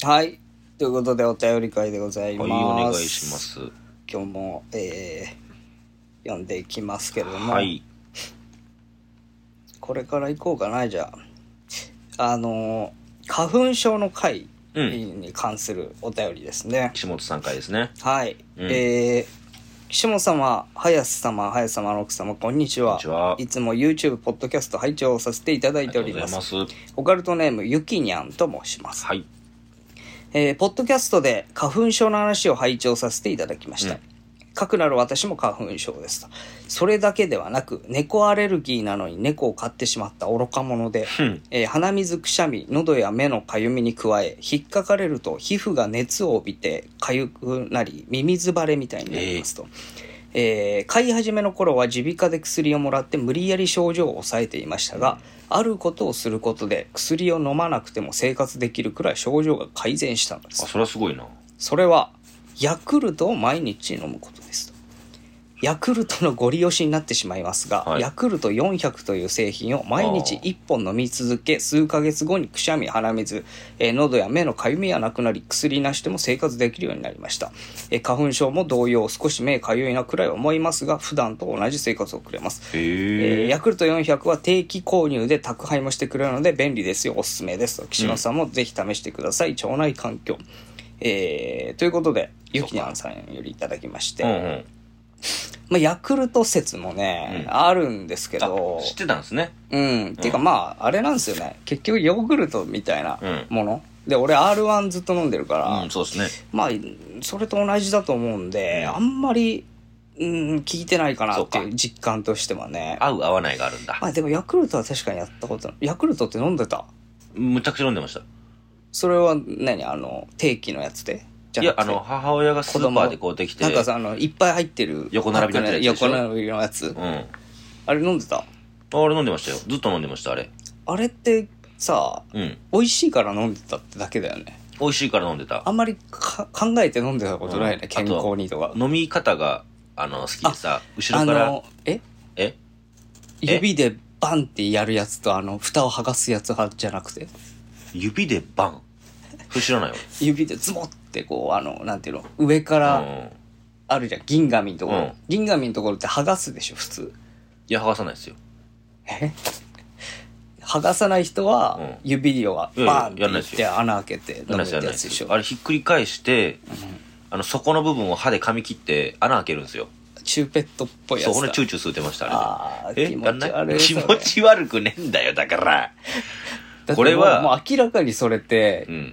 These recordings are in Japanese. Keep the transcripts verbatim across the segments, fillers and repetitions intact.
はい。ということで、お便り会でございます。はい、 お願いします。 今日も、えー、読んでいきますけれども。 はい。 これから行こうかな、じゃあ。あの、花粉症の会に関するお便りですね。うん、 岸本さん会ですね。 はい。うん、えー、岸本様、早瀬様、早瀬様の奥様、こんにちは。 こんにちは。 いつも YouTube、ポッドキャスト拝聴させていただいております。 ありがとうございます。 オカルトネーム、ゆきにゃんと申します。 はい。 えー、ポッドキャストで花粉症の話を拝聴させていただきました。うん、かくなる私も花粉症ですと。それだけではなく、猫アレルギーなのに猫を飼ってしまった愚か者で、うんえー、鼻水くしゃみ、喉や目のかゆみに加え、引っかかれると皮膚が熱を帯びてかゆくなり、ミミズバレみたいになりますと。えーえー、飼い始めの頃は耳鼻科で薬をもらって無理やり症状を抑えていましたが、うん、あることをすることで薬を飲まなくても生活できるくらい症状が改善したのです。 あ、それはすごいな。 それはヤクルトを毎日飲むことですと。ヤクルトのご利用しになってしまいますが、はい、ヤクルトよんひゃくという製品を毎日いっぽん飲み続け、数ヶ月後にくしゃみ、鼻水、えー、喉や目のかゆみはなくなり、薬なしでも生活できるようになりました。えー、花粉症も同様、少し目かゆいなくらいは思いますが、普段と同じ生活を送れます。 へえー、ヤクルトよんひゃくは定期購入で宅配もしてくれるので便利ですよ、おすすめですと。岸本さんもぜひ試してください。腸内環境。えー、ということで、ゆきにゃんさんよりいただきまして、うんうんまあ、ヤクルト説もね、うん、あるんですけど。 知ってたんですね。 うん。っていうかまあ、あれなんですよね。結局ヨーグルトみたいなもの。うん、で、俺 アールワン ずっと飲んでるから。 うん、そうですね。 まあ、それと同じだと思うんで、うん、あんまり、うん、効いてないかなっていう実感としてはね。 合う合わないがあるんだ。 まあでもヤクルトは確かにやったことない。ヤクルトって飲んでた？ むちゃくちゃ飲んでました。 それは何あの、定期のやつで？ いや、あの、母親がスーパーでこうできて。 なんかさ、あの、いっぱい入ってる。 横並びのやつでしょ。 横並びのやつ。うん。あれ飲んでた？あれ飲んでましたよ。ずっと飲んでました、あれ。 あれってさ、うん、美味しいから飲んでたってだけだよね。 美味しいから飲んでた。 あんまりか考えて飲んでたことないね、うん、健康にとか。 飲み方が、あの、好きでさ、後ろから。あの、 ええ指でバンってやるやつと、あの、蓋を剥がすやつ派じゃなくて。 指でバンそれ知らないわ。 指でズボってこう、あの、なんていうの、上からあるじゃん、銀紙のところ、うん、銀紙のところって剥がすでしょ、普通。 いや、剥がさないですよ。 え剥がさない人は、指をバーンっていって穴開けて飲むってやつでしょ。 あれひっくり返して、うん、あの、底の部分を歯で噛み切って穴開けるんですよ。 チューペットっぽいやつだ。 そう、ほんでチューチュー吸ってました、 あれ。あー、気持ち悪い。 気持ち悪くねえんだよ、だから。 これはもう明らかにそれって、うん、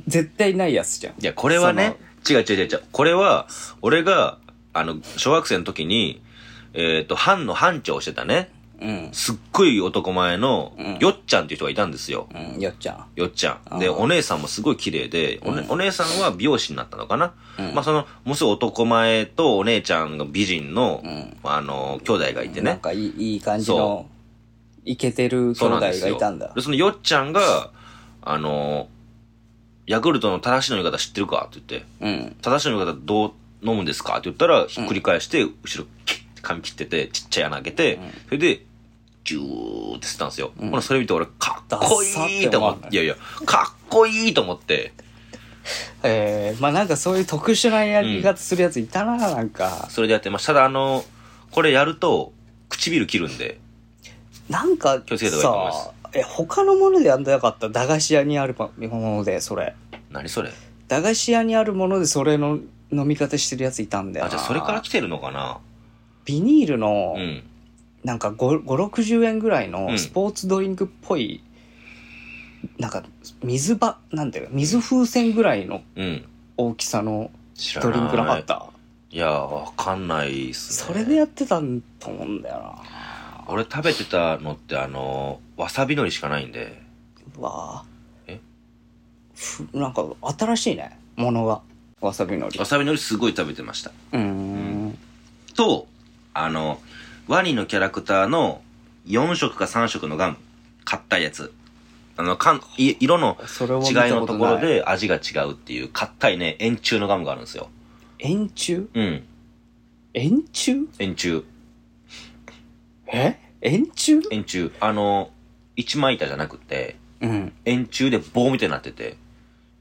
絶対ないやつじゃん。 いや、これはね、違う違う違う違う。これは、俺が、あの、小学生の時に、えっと、班の班長をしてたね。うん。すっごい男前の、うん、よっちゃんっていう人がいたんですよ。 うん、よっちゃん。 よっちゃん。で、お姉さんもすごい綺麗で、うん、お, お姉さんは美容師になったのかな。うん、まあ、その、もうすぐ男前とお姉ちゃんが美人の、うん、あの、兄弟がいてね。 なんかいい、いい感じの。イケてる兄弟がいたんだ。 で、そのよっちゃんが、あの、ヤクルトの正しい飲み方知ってるかって言って、うん、正しい飲み方どう飲むんですかって言ったら、ひっくり返して、うん、後ろ、キッて髪切ってて、ちっちゃい穴開けて、うん、それで、ジューって吸ったんですよ。うん、ほら、それ見て俺、かっこいいと思って、いやいや、かっこいいと思って。 えー、まあなんかそういう特殊なやり方するやついたな、うん、なんか。 それでやってました。ただあの、これやると、唇切るんで、 なんか気をつけた方がいいと思います。 え、他のものでやんなかった？駄菓子屋にあるもので、それ。 何それ？ 駄菓子屋にあるものでそれの飲み方してるやついたんだよな。 あ、じゃあそれから来てるのかな？ ビニールの、うん、なんかご、ろくじゅうえんぐらいのスポーツドリンクっぽい、うん、なんか、水ば、なんていうの、水風船ぐらいの大きさのドリンクなかった？ いや、わかんないっすね。それでやってたんと思うんだよな。 俺食べてたのってあのわさび海苔しかないんで。 うわぁ。えふなんか新しいね、ものが。わさび海苔。 わさび海苔すごい食べてました。 うーん。うん、 と、あの、ワニのキャラクターのよん色かさん色のガム。買ったやつ。あの、かん、い色の違いのところで味が違うっていう、硬いね、円柱のガムがあるんですよ。 円柱？ うん。 円柱？ 円柱。 え？円柱？ 円柱。あの、一枚板じゃなくて、 うん。 円柱で棒みたいになってて、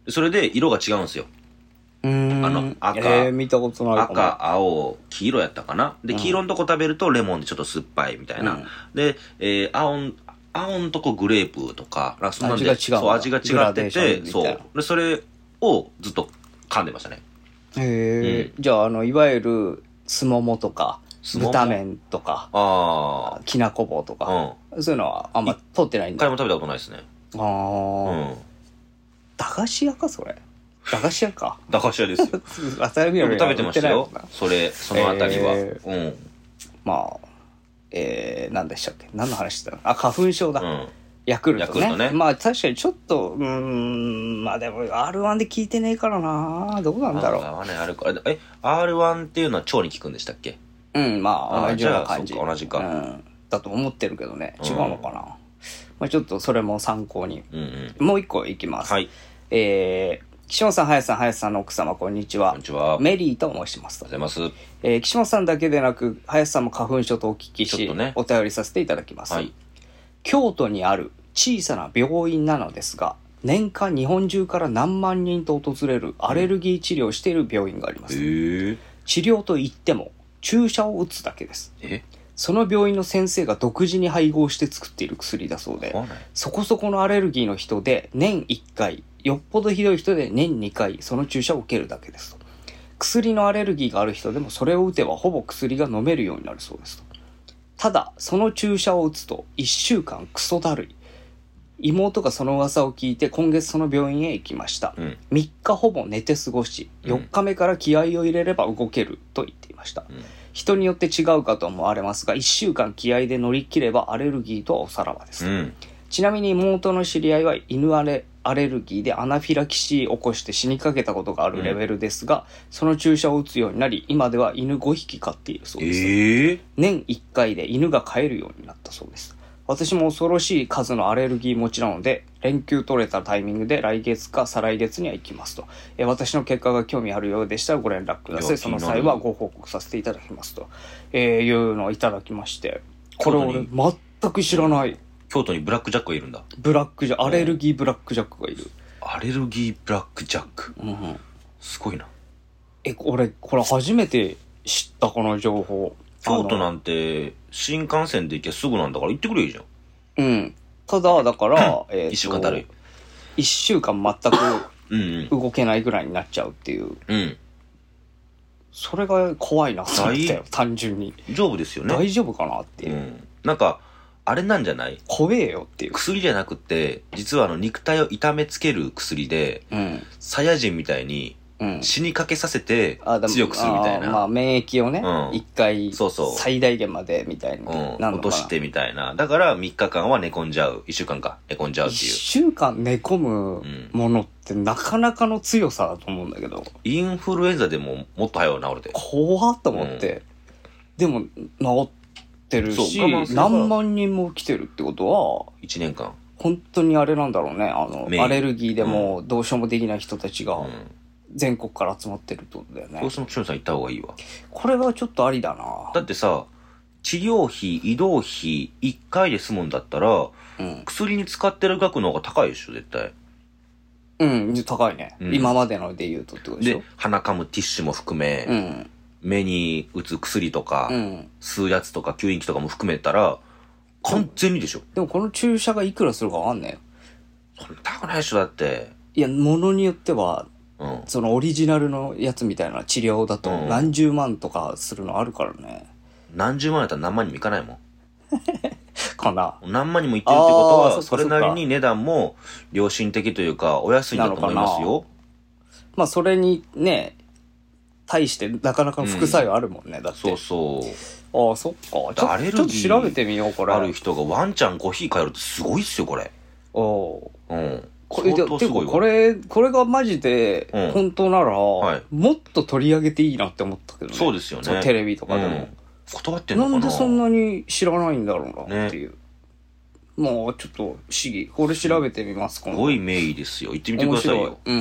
それで色が違うんですよ。 うーん。 あの赤えー、見たことないかも。 赤、青、黄色やったかな。で、黄色のとこ食べるとレモンでちょっと酸っぱいみたいな。うん、で、えー、青ん、青のとこグレープとか、そんなんで味が違う。 そう、味が違ってて、そう。で、それをずっと噛んでましたね。 へえ、うん、じゃあ、あの、いわゆる、すももとか、豚麺とか、あきなこ棒とか、うん、そういうのはあんま通ってないんだ。 一回も食べたことないですね。ああ、 うん。駄菓子屋か、それ。駄菓子屋か。 駄菓子屋ですよ。よく食べてましたよ。それ、そのあたりは。えー、うん。 まあ、えー、何でしたっけ、何の話だろう。あ、花粉症だ。うん、ヤクルトね。ヤクルトね。まあ確かにちょっと、うーん、まあでも アールワン で聞いてねえからな。どうなんだろう。 あ、ね、あるか。え、アールワン っていうのは腸に効くんでしたっけ？ うん、まあ同じような感じ。 同じか。 うん。だと思ってるけどね。違うのかな。うん、まあちょっとそれも参考に。うんうん、もう一個いきます。はい。えー、岸本さん、林さん、林さんの奥様、こんにちは。 こんにちは。 メリーと申します。 ありがとうございます。 えー、岸本さんだけでなく、林さんも花粉症とお聞きし、ね、お便りさせていただきます。はい。京都にある小さな病院なのですが、年間日本中から何万人と訪れるアレルギー治療をしている病院があります。うん、へー。治療といっても、注射を打つだけです。え？その病院の先生が独自に配合して作っている薬だそうで、そこそこのアレルギーの人で年いっかい、よっぽどひどい人で年にかいその注射を受けるだけですと。薬のアレルギーがある人でもそれを打てばほぼ薬が飲めるようになるそうですと。ただその注射を打つといっしゅうかんクソだるい。妹がその噂を聞いて今月その病院へ行きました、うん、みっかほぼ寝て過ごしよっかめから気合を入れれば動けると言っていました、うん、人によって違うかと思われますがいっしゅうかん気合で乗り切ればアレルギーとはおさらばです、うん、ちなみに妹の知り合いは犬アレアレルギーでアナフィラキシーを起こして死にかけたことがあるレベルですが、うん、その注射を打つようになり今では犬ごひき飼っているそうです、えー、年いっかいで犬が飼えるようになったそうです。私も恐ろしい数のアレルギー持ちなので連休取れたタイミングで来月か再来月には行きますと、え私の結果が興味あるようでしたらご連絡ください。その際はご報告させていただきますと、えー、いうのをいただきまして、これ俺全く知らない。 京都にブラックジャックがいるんだ。 ブラックジャック、アレルギーブラックジャックがいる。 アレルギーブラックジャック、うん、すごいな。 え、俺これ初めて知ったこの情報。 京都なんて新幹線で行けばすぐなんだから行ってくれいいじゃん。 うん。ただだから、 えー、一週間だるい。 一週間全く動けないぐらいになっちゃうっていう。うん。それが怖いなと思ったよ、単純に。 大丈夫ですよね。 大丈夫かなっていう。うん、 なんか、あれなんじゃない？ 怖えよっていう。 薬じゃなくて、実はあの肉体を痛めつける薬で、うん、サイヤ人みたいに、うん、死にかけさせて強くするみたいな。 あまあ免疫をね、一、うん、回そうそう最大限までみたいな、 うん、落としてみたいな。だからみっかかんは寝込んじゃう。いっしゅうかんか寝込んじゃうっていう。いっしゅうかん寝込むものってなかなかの強さだと思うんだけど。 インフルエンザでももっと早く治るで。 怖っと思って。うん、でも治ってるし、何万人も来てるってことは、 いちねんかん。 本当にあれなんだろうね。あの、アレルギーでもどうしようもできない人たちが、うん全国から集まってるってことだよね。 そうその岸本さん行った方がいいわ。 これはちょっとありだな。 だってさ、治療費、移動費、いっかいで済むんだったら、うん、薬に使ってる額の方が高いでしょ、絶対。 うん、高いね。うん、今までので言うとってことでしょ。 で、鼻かむティッシュも含め、うん、目に打つ薬とか、うん、吸うやつとか吸引器とかも含めたら、完全にでしょ。 でもこの注射がいくらするかわかんないよ。 そんな高くないでしょ、だって。 いや、ものによっては、うん、そのオリジナルのやつみたいな治療だと何十万とかするのあるからね、 うん、何十万やったら何万にもいかないもんかな。 何万にもいってるってことはそれなりに値段も良心的というかお安いんだと思いますよ。 まあそれにね対してなかなか副作用あるもんね、うん、だってそうそうああそっかちょ、アレルギーちょっと調べてみようこれ。 ある人がワンちゃんごひき飼えるってすごいっすよこれ。 おおうんこれでてかこれこれがマジで本当なら、うんはい、もっと取り上げていいなって思ったけどね。 そうですよね。 テレビとかでも、うん、 断ってんのかな。 なんでそんなに知らないんだろうなっていう、ね、もうちょっと不思議。これ調べてみます。 すごい名医ですよ。行ってみてくださいよ。うん、うん、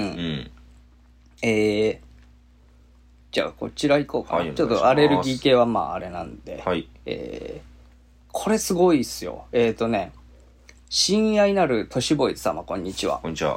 えー、じゃあこちら行こうかな、はい、ちょっとアレルギー系はまああれなんで、はい、えー、これすごいっすよ。えっ、ー、とね親愛なる都市ボーイズ様こんにちは。 こんにちは。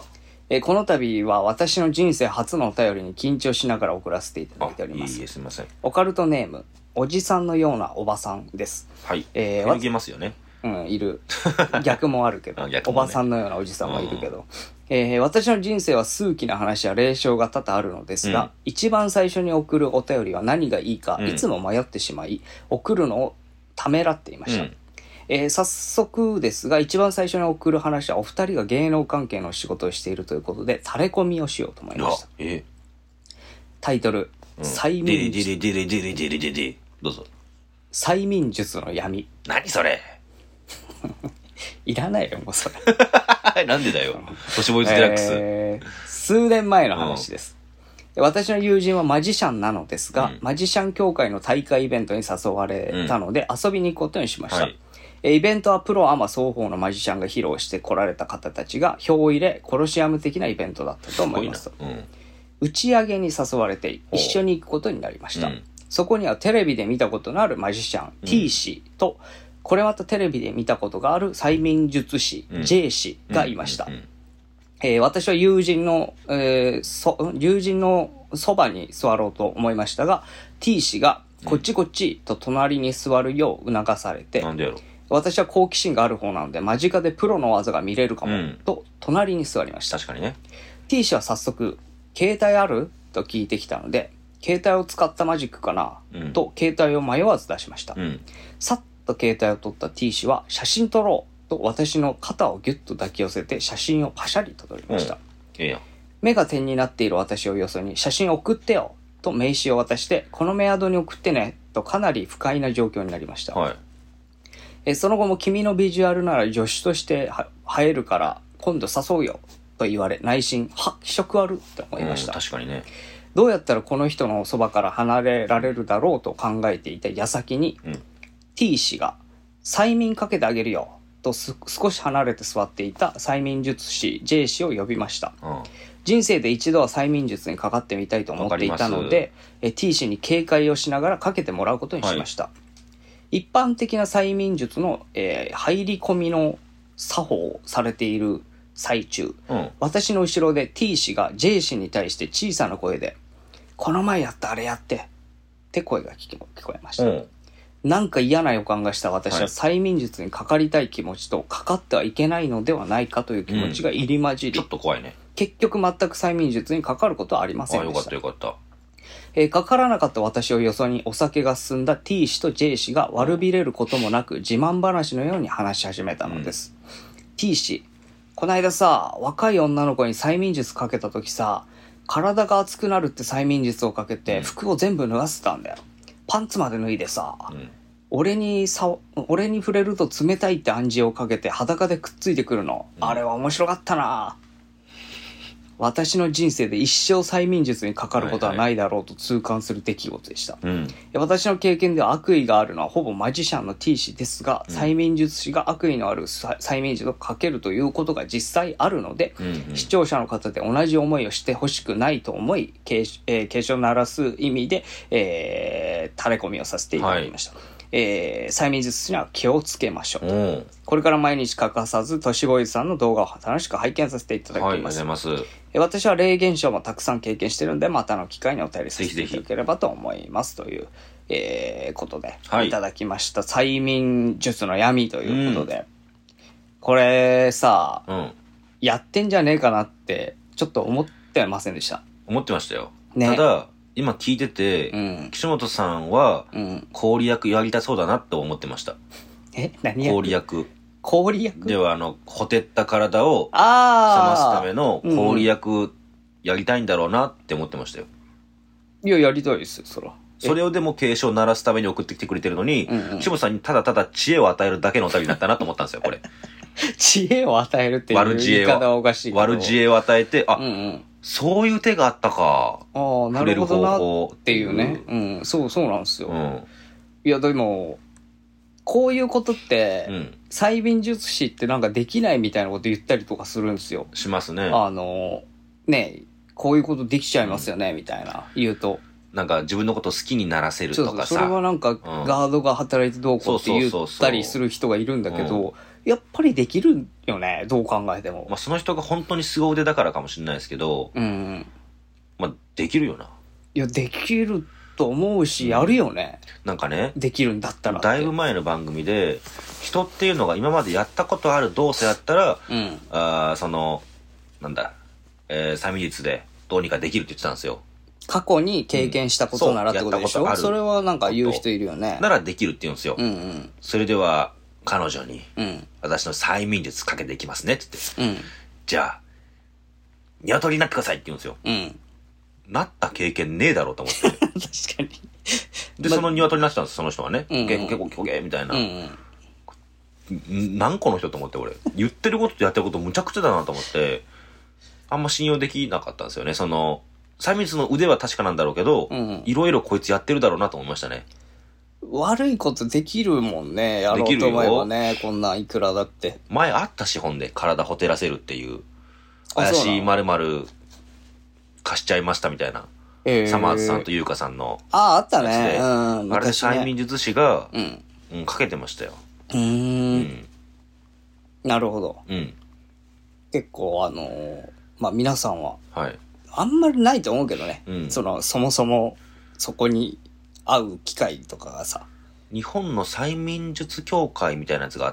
えーこの度は私の人生初のお便りに緊張しながら送らせていただいております。 いいえ、すみません。 オカルトネーム、おじさんのようなおばさんです。 はい。 えー、 手抜けますよね。 うん、いる。逆もあるけど、ね、おばさんのようなおじさんはいるけど、えー、私の人生は数奇な話や霊障が多々あるのですが、うん、一番最初に送るお便りは何がいいか、うん、いつも迷ってしまい、送るのをためらっていました。うんえー、早速ですが、一番最初に送る話はお二人が芸能関係の仕事をしているということで、垂れ込みをしようと思いました。えー、タイトル、うん、催眠術。デレデレデレデレデレデレどうぞ。 催眠術の闇。 何それいらないよ、もうそれ。なんでだよ。都市ボーイズデラックス、 えー。数年前の話です。うん、私の友人はマジシャンなのですが、うん、マジシャン協会の大会イベントに誘われたので、うん、遊びに行くことにしました。はいイベントはプロアマ双方のマジシャンが披露して来られた方たちが票を入れ、コロシアム的なイベントだったと思います。うん、打ち上げに誘われて一緒に行くことになりました。うん、そこにはテレビで見たことのあるマジシャン、うん、T 氏と、これまたテレビで見たことがある催眠術師、うん、J 氏がいました。うんうんうんえー、私は友人の、えー、そ、友人のそばに座ろうと思いましたが、T 氏がこっちこっちと隣に座るよう促されて、 なんでやろ私は好奇心がある方なので間近でプロの技が見れるかも、うん、と隣に座りました。 確かにね。 T 氏は早速携帯あると聞いてきたので、携帯を使ったマジックかな、うん、と携帯を迷わず出しました、うん、さっと携帯を取った T 氏は写真撮ろうと私の肩をギュッと抱き寄せて写真をパシャリと撮りました、 うん、いいよ。 目が点になっている私をよそに写真送ってよと名刺を渡して、このメアドに送ってねとかなり不快な状況になりました、はいえその後も君のビジュアルなら助手として映えるから今度誘うよと言われ、内心は気色悪って思いました、 うん、確かにね。 どうやったらこの人のそばから離れられるだろうと考えていた矢先に、うん、T 氏が催眠かけてあげるよと少し離れて座っていた催眠術師 J 氏を呼びました、うん、人生で一度は催眠術にかかってみたいと思っていたのでえ T 氏に警戒をしながらかけてもらうことにしました、はい、一般的な催眠術の、えー、入り込みの作法をされている最中、うん、私の後ろで T 氏が J 氏に対して小さな声でこの前やったあれやってって声が聞こえました、うん、なんか嫌な予感がした私は催眠術にかかりたい気持ちとかかってはいけないのではないかという気持ちが入り混じり、 うん、ちょっと怖いね。 結局全く催眠術にかかることはありませんでした。 あ、よかったよかった。 えー、かからなかった私をよそにお酒が進んだ T 氏と J 氏が悪びれることもなく自慢話のように話し始めたのです、うん、T 氏、こないださ、若い女の子に催眠術かけた時さ、体が熱くなるって催眠術をかけて服を全部脱がせたんだよ。パンツまで脱いでさ、うん、俺にさ、俺に触れると冷たいって暗示をかけて裸でくっついてくるの、うん、あれは面白かったな。私の人生で一生催眠術にかかることはないだろうと痛感する出来事でした、はいはい、私の経験では悪意があるのはほぼマジシャンの T 氏ですが、うん、催眠術師が悪意のある催眠術をかけるということが実際あるので、うんうん、視聴者の方で同じ思いをしてほしくないと思い、警鐘を鳴らす意味で、えー、垂れ込みをさせていただきました、はいえー、催眠術師には気をつけましょう、うん、これから毎日欠かさず都市ボーイズさんの動画を楽しく拝見させていただきます、はい、ありがとうございます。私は霊現象もたくさん経験してるんで、またの機会にお便りさせていただければと思いますという、えー、ことで、はい、いただきました。催眠術の闇ということで、うん、これさ、うん、やってんじゃねえかなってちょっと思ってませんでした？ 思ってましたよ、ね、ただ今聞いてて、うん、岸本さんは、うん、氷役やりたそうだなって思ってました。 え、何役？ 氷役。 氷役では、あの、ほてった体を冷ますための氷役やりたいんだろうなって思ってましたよ。 うん、いや、やりたいですよ、そら。 それをでも警鐘を鳴らすために送ってきてくれてるのに、うんうん、岸本さんにただただ知恵を与えるだけのお便りだったなと思ったんですよ、これ。 知恵を与えるっていう言い方はおかしいけど。 悪知恵を与えて、あ、うんうん、そういう手があったか。 ああ、なるほどなっていうね。うん、そう、そうなんですよ。うん、いや、でも、こういうことって、うん、催眠術師ってなんかできないみたいなこと言ったりとかするんですよ。 しますね。 あの、ね、こういうことできちゃいますよね、うん、みたいな言うと。 なんか自分のことを好きにならせるとかさ。 そうそう、それはなんかガードが働いてどうこうって言ったりする人がいるんだけど、 やっぱりできるよね、どう考えても。 まあ、その人が本当に凄腕だからかもしれないですけど、 うん、うん。 まあ、できるよな。 いや、できると思うし、やるよね。 なんかね、 できるんだったら。 だいぶ前の番組で、人っていうのが今までやったことある動作やったら、 うん、 あその、なんだ、えー、催眠術でどうにかできるって言ってたんですよ。 過去に経験したことならってことでしょ、 うん、そそれはなんか言う人いるよね。 ならできるって言うんですよ。 うんうん、 それでは、彼女に、 うん、 私の催眠術かけていきますねって言って、 うん、 じゃあ、鶏になってくださいって言うんですよ。 うん。 なった経験ねえだろうと思って。 確かに。 で、その鶏になってたんです、その人はね。 うんうん、 結構キョゲみたいな。 うんうん、何個の人と思って俺。言ってることとやってることむちゃくちゃだなと思って、あんま信用できなかったんですよね。その、催眠術の腕は確かなんだろうけど、いろいろこいつやってるだろうなと思いましたね。 悪いことできるもんね。やろうと思えばね。こんなんいくらだって。 前あった資本で体ほてらせるっていう、怪しい〇〇貸しちゃいましたみたいな。えー、サマーズさんと優香さんの。 ああ、あったね。うん。 あれで催眠術師が、うん、うん、かけてましたよ。 うーん。うん、なるほど。 うん。 結構あのー、まあ皆さんは、 はい。 あんまりないと思うけどね。 うん、 その、そもそも、そこに会う機会とかがさ。 日本の催眠術協会みたいなやつがあって、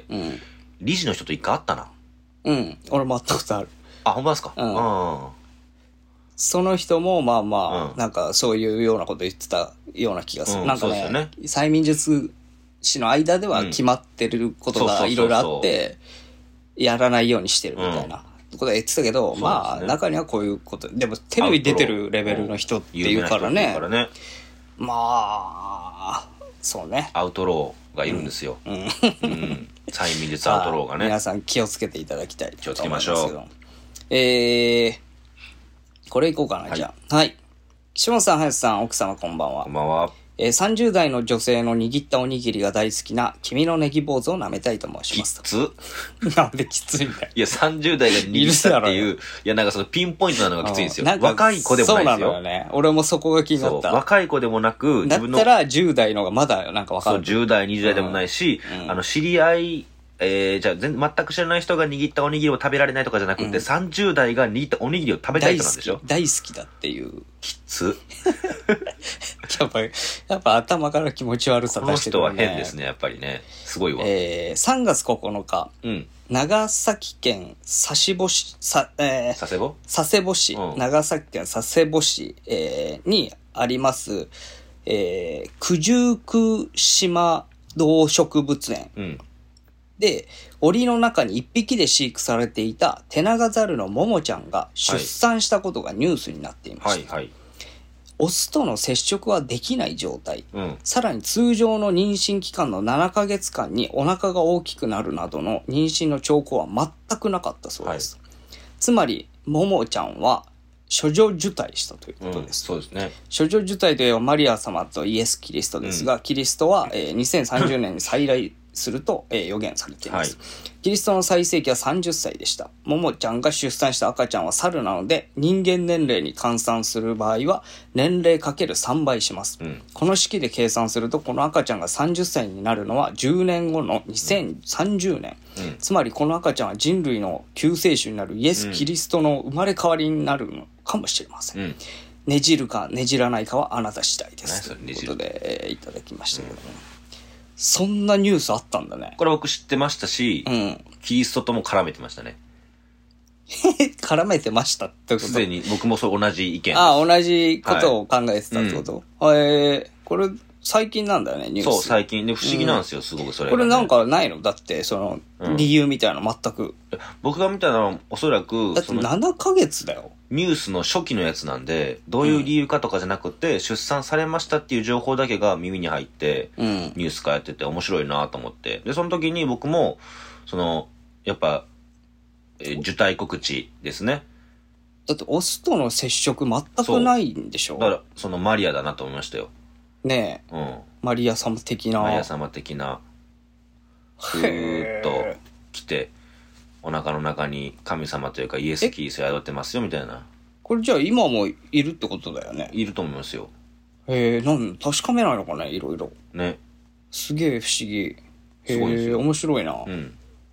うん、理事の人と一回会ったな。 うん。俺も会ったことある。 あ、ほんまですか？ うん。あその人も、まあまあ、うん、なんかそういうようなこと言ってたような気がする。うん、なんか ね, ね、催眠術師の間では決まってることがいろいろあって、やらないようにしてるみたいなことは言ってたけど、うん、まあ、ね、中にはこういうこと、でもテレビ出てるレベルの人っていうからね。からねまあ、そうね。 アウトローがいるんですよ。うん。うん、催眠術アウトローがね。 皆さん気をつけていただきたいと思いますけど。 気をつけましょう。 えー、これいこうかな、はい、じゃあ。はい。岸本さん、林さん、奥様こんばんは。 こんばんは。 えー、さんじゅう代の女性の握ったおにぎりが大好きな君のネギ坊主を舐めたいと申しますと。 きつなんできついんだよ。 いや、さんじゅう代が握ったっていう、いや、なんかそのピンポイントなのがきついんですよ。若い子でもないですよ。 そうなのよね。俺もそこが気になった。 若い子でもなく、 自分の。だったらじゅう代のがまだなんかわかる。 そう、じゅう代、にじゅう代でもないし、うん、あの、知り合い、えー、じゃあ全、全く知らない人が握ったおにぎりを食べられないとかじゃなくて、うん、さんじゅう代が握ったおにぎりを食べたい人なんでしょ？ 大好き、大好きだっていう。 きつ。 やっぱ、やっぱ頭から気持ち悪さ出してるね。 この人は変ですね、やっぱりね。すごいわ。 えー、さんがつここのか、うん、長崎県佐世保市、さ、えー、 佐世保佐世保市、うん、長崎県佐世保市、えー、にあります、えー、九十九島動植物園。うんで、檻の中に一匹で飼育されていたテナガザルのモモちゃんが出産したことがニュースになっていました。はいはい、オスとの接触はできない状態、うん、さらに通常の妊娠期間のななかげつかんにお腹が大きくなるなどの妊娠の兆候は全くなかったそうです。はい、つまり、モモちゃんは処女受胎したということです。 うん、そうですね。 処女受胎といえばマリア様とイエス・キリストですが、うん、キリストは、えー、にせんさんじゅうねんに再来すると、えー、予言されています、はい。キリストの最盛期はさんじゅっさいでした。ももちゃんが出産した赤ちゃんは猿なので、人間年齢に換算する場合は、年齢かけるさんばいします、うん。この式で計算すると、この赤ちゃんがさんじゅっさいになるのはじゅうねんごのにせんさんじゅうねん。うん、つまり、この赤ちゃんは人類の救世主になるイエス・キリストの生まれ変わりになるのかもしれません。うん、ねじるかねじらないかはあなた次第です。ということで、えー、いただきましたけども。うん、そんなニュースあったんだね。 これ僕知ってましたし、うん、キリストとも絡めてましたね。 絡めてましたってこと？ すでに僕もそう同じ意見。 ああ、同じことを考えてたってこと、はい、うん、えー、これ最近なんだよね、ニュース。 そう、最近。で、不思議なんですよ、うん、すごくそれ、ね。 これなんかないの？だって、その、理由みたいなの全く。うん、 僕が見たのはおそらく、 だってななかげつだよ。 ニュースの初期のやつなんで、どういう理由かとかじゃなくて、うん、出産されましたっていう情報だけが耳に入って、うん、ニュース化やってて面白いなと思って。で、その時に僕も、その、やっぱ、えー、受胎告知ですね。 だってオスとの接触全くないんでしょ？ だから、そのマリアだなと思いましたよ。 ねえ。うん。マリア様的な。 マリア様的な。ふーっと来て、お腹の中に神様というかイエス・キリスト宿ってますよみたいな。 これじゃあ今もいるってことだよね。 いると思いますよ。 へえ、なん確かめないのかね、いろいろ。 ね。 すげえ不思議。へえ、面白いな。うん。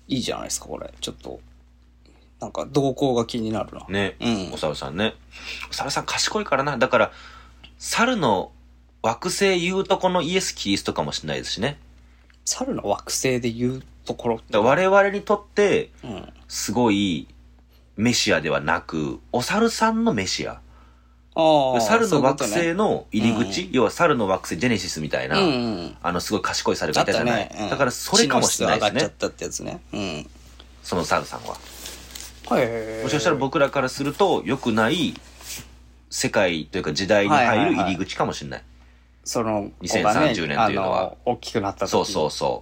いいじゃないですか、これ。ちょっと、なんか動向が気になるな。 ね。 うん。 お猿さんね。お猿さん賢いからな。だから、猿の惑星言うとこのイエス・キリストかもしれないですしね。 猿の惑星で言うところ。 だ我々にとって、 うん、 すごい、メシアではなく、お猿さんのメシア。 あ猿の惑星の入り口、 ね、 要は猿の惑星ジェネシスみたいな、うんうん、あのすごい賢い猿がいたじゃない、ねうん、だからそれかもしれないですね。 知能指数上がっちゃったってやつね、うん、 その猿さんは。 へー、 もしかしたら僕らからすると良くない世界というか時代に入る入り口かもしれない。 そのにせんさんじゅうねんというのは、ね、 大きくなった時。 そうそうそう。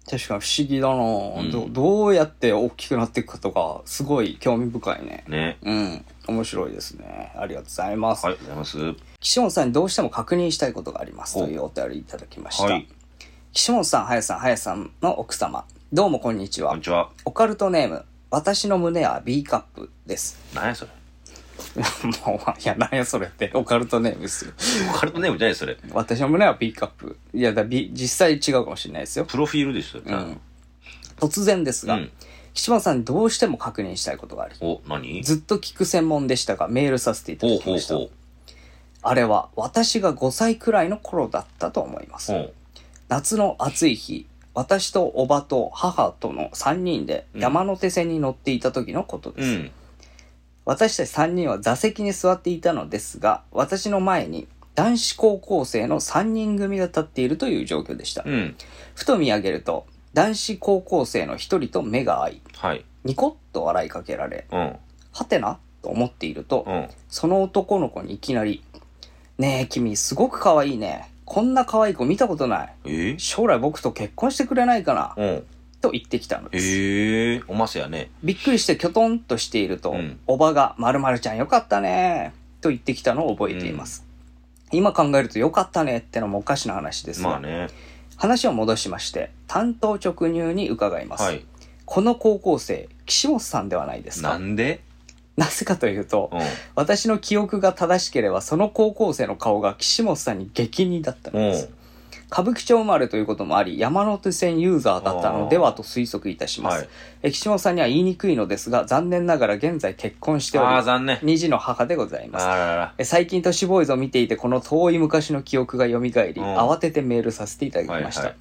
確かに不思議だな、うん、ど, どうやって大きくなっていくかとかすごい興味深いね。 ね。 うん。面白いですね。ありがとうございます。 はい、ありがとうございます。 岸本さんにどうしても確認したいことがありますというお便りいただきました。はい、岸本さん、林さん、林さんの奥様、どうもこんにちは。 こんにちは。 オカルトネーム、私の胸は B カップです。 何やそれ。 もう、いや、何やそれって、オカルトネームですよ。 オカルトネームじゃないそれ。 私の胸は B カップ。いや、だ B、実際違うかもしれないですよ。 プロフィールですよ。 うん。突然ですが、うん、岸本さんにどうしても確認したいことがあり、 お、何？ ずっと聞く専門でしたがメールさせていただきました。ほうほうほう。あれは私がごさいくらいの頃だったと思います。夏の暑い日、私とおばと母とのさんにんで山手線に乗っていた時のことです。うん、私たちさんにんは座席に座っていたのですが、私の前に男子高校生のさんにん組が立っているという状況でした。うん、ふと見上げると、男子高校生の一人と目が合い、はい、ニコッと笑いかけられ、うん、はてなと思っていると、うん、その男の子にいきなり、ねえ君すごく可愛いね。こんな可愛い子見たことない。えー、将来僕と結婚してくれないかな、うん、と言ってきたのです。 へえー、おませやね。 びっくりしてキョトンとしていると、うん、おばが〇〇ちゃんよかったねと言ってきたのを覚えています。うん、今考えるとよかったねってのもおかしな話ですが、まあね。話を戻しまして、担当直入に伺います。はい、この高校生、岸本さんではないですか？ なんで？ なぜかというと、うん、私の記憶が正しければ、その高校生の顔が岸本さんに激似だったのです。歌舞伎町生まれということもあり、山手線ユーザーだったのではと推測いたします。はい、え岸本さんには言いにくいのですが、残念ながら現在結婚しており、に児の母でございます。あららえ最近都市ボーイズを見ていて、この遠い昔の記憶が蘇り、慌ててメールさせていただきました。はいはい、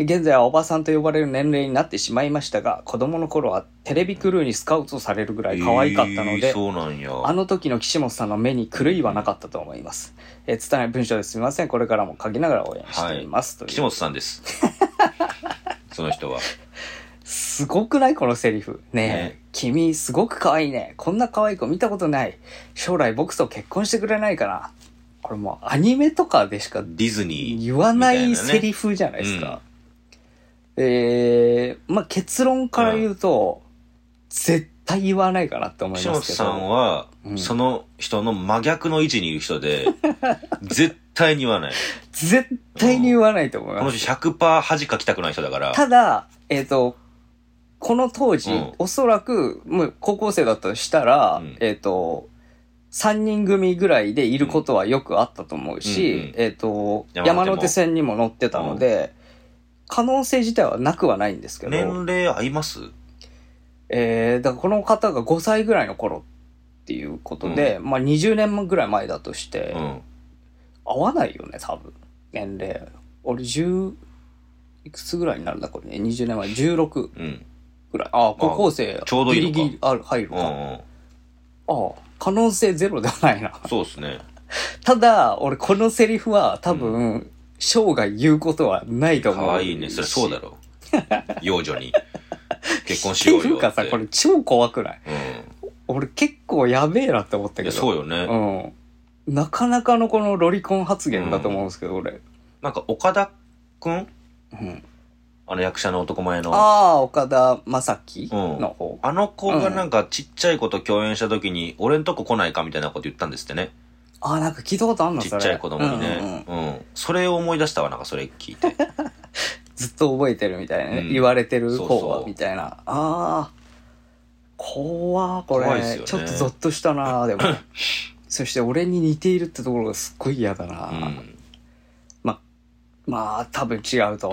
現在はおばさんと呼ばれる年齢になってしまいましたが、子供の頃はテレビクルーにスカウトされるぐらい可愛かったので、えー、そうなんや。あの時の岸本さんの目に狂いはなかったと思います。えー、拙い文章ですみません。これからも書きながら応援しています。 はい、岸本さんです。その人は。 すごくないこのセリフ。ねえ、ね、君すごく可愛いね。こんな可愛い子見たことない。将来僕と結婚してくれないかな。これもうアニメとかでしかディズニー言わないセリフじゃないですか。うん、えー、まあ、結論から言うと、うん、絶対言わないかなって思いますけど。 岸本さんは、うん、その人の真逆の位置にいる人で、絶対に言わない。 絶対に言わないと思います。 この人 ひゃくパーセント 恥かきたくない人だから。 ただ、えっと、この当時、うん、おそらく、もう高校生だったとしたら、うん、えっと、さんにん組ぐらいでいることはよくあったと思うし、うんうん、えっと、山手線にも乗ってたので、うん、可能性自体はなくはないんですけど。 年齢合います？ えー、だからこの方がごさいぐらいの頃っていうことで、うん、まあにじゅうねんぐらい前だとして、うん、合わないよね、多分。年齢。俺じゅう、いくつぐらいになるんだ、これね。にじゅうねんまえ、じゅうろくぐらい。うん、ああ、高校生、 ちょうどいいのか。 ギリギリある入るか。うんうん、ああ、可能性ゼロではないな。 そうですね。 ただ、俺このセリフは多分、うん、生涯言うことはないと思う。 かわいいね。それそうだろ。幼女に。結婚しようよって。っていうかさ、これ超怖くない？うん、俺結構やべえなって思ったけど。 そうよね。 うん。なかなかのこのロリコン発言だと思うんですけど、うん、俺。 なんか岡田くん、うん、あの役者の男前の。 ああ、岡田将生の方、 うん。あの子がなんかちっちゃい子と共演した時に、うん、俺んとこ来ないかみたいなこと言ったんですってね。 ああ、なんか聞いたことあんのそれ。ちっちゃい子供にね。うん、うんうん。それを思い出したわ、なんかそれ聞いて。 ずっと覚えてるみたいなね。うん、言われてる方はそうそうみたいな。ああ。怖ー、これ。ね、ちょっとゾッとしたなでも。そして俺に似ているってところがすっごい嫌だな、うん、ま、まあ多分違うと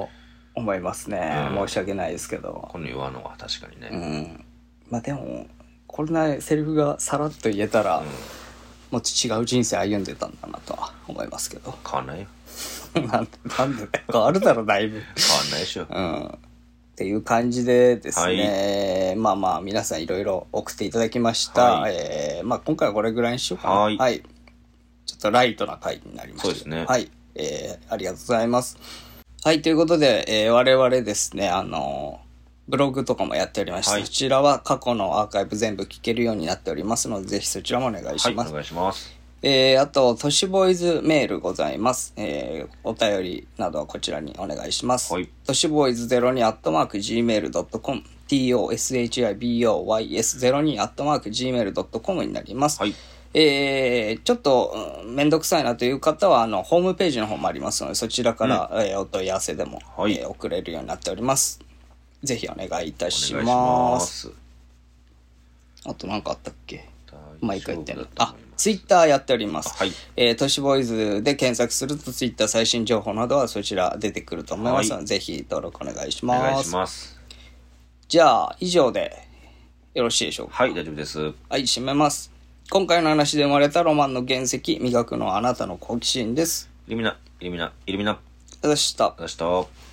思いますね、 うん、 申し訳ないですけど。 この言わんのは確かにね。 うん。まあでもこんなセリフがさらっと言えたら、うん、もっと違う人生歩んでたんだなとは思いますけど。 変わんないよ。 なんでなんで変わるだろだいぶ。 変わんないでしょ。 うん。っていう感じでですね、はい、まあまあ皆さんいろいろ送っていただきました。はい、えー、まあ今回はこれぐらいにしようかな。はい。はい、ちょっとライトな回になりました。 そうですね。 はい。えー、ありがとうございます。はい、ということで、えー、我々ですね、あのー、ブログとかもやっておりまして、はい、そちらは過去のアーカイブ全部聞けるようになっておりますので、ぜひそちらもお願いします。 はい、お願いします。 えー、あと、都市ボーイズメールございます。えー、お便りなどはこちらにお願いします。はい、都市ボーイズゼロにアットマークジーメールドットコム、トシボーイスゼロにアットマークジーメールドットコム になります。はい、えー、ちょっと、うん、めんどくさいなという方は、あの、ホームページの方もありますので、そちらから、うん、えー、お問い合わせでも、はい、えー、送れるようになっております。ぜひお願いいたします。お願いします。あと何かあったっけ？毎回言ってる。あ、ツイッターやっております。はい。えー、都市ボーイズで検索するとツイッター最新情報などはそちら出てくると思いますので、はい、ぜひ登録お願いします。お願いします。じゃあ、以上でよろしいでしょうか？ はい、大丈夫です。はい、 締めます。今回の話で生まれたロマンの原石、磨くのはあなたの好奇心です。 イルミナ、イルミナ、イルミナ。 ありがとうございました。 ありがとうございました。